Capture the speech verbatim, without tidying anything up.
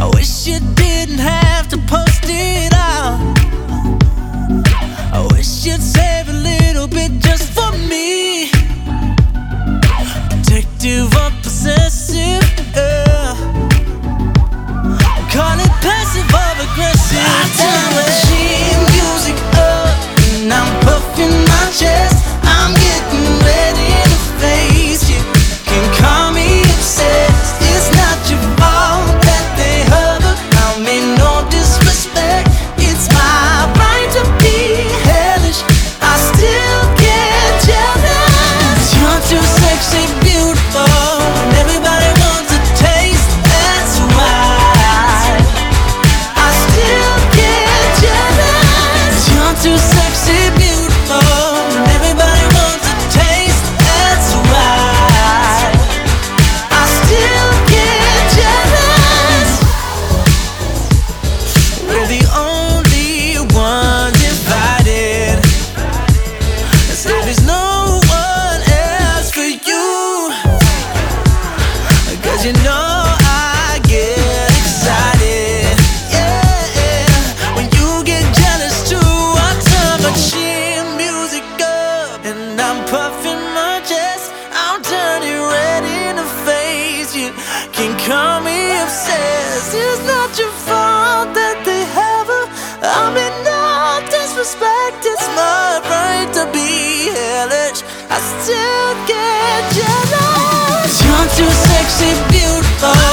I wish you didn't have to post it out. I wish you'd save a little bit just for me. Protective or possessive, yeah. Call it passive or aggressive. I turn the machine music up and I'm puffing my chest. I'm getting ready to face you. Can call me obsessed. It's not your fault that they hover. I mean no disrespect. It's my right to be hellish. I still get jealous. You're too sexy, beautiful, and everybody wants a taste. That's why I still get jealous. You're too sexy, beautiful, and everybody wants a taste. That's why I still get jealous. We're the only ones invited. So there's no one else for you. Cause you know I get excited, yeah. When you get jealous too, I turn my chin music up and I'm puffing my chest. I'm turning ready to face you. Can call me obsessed. It's not your fault that they have her. I mean no disrespect. It's my right to be hellish. I still get jealous. You're too sexy, beautiful.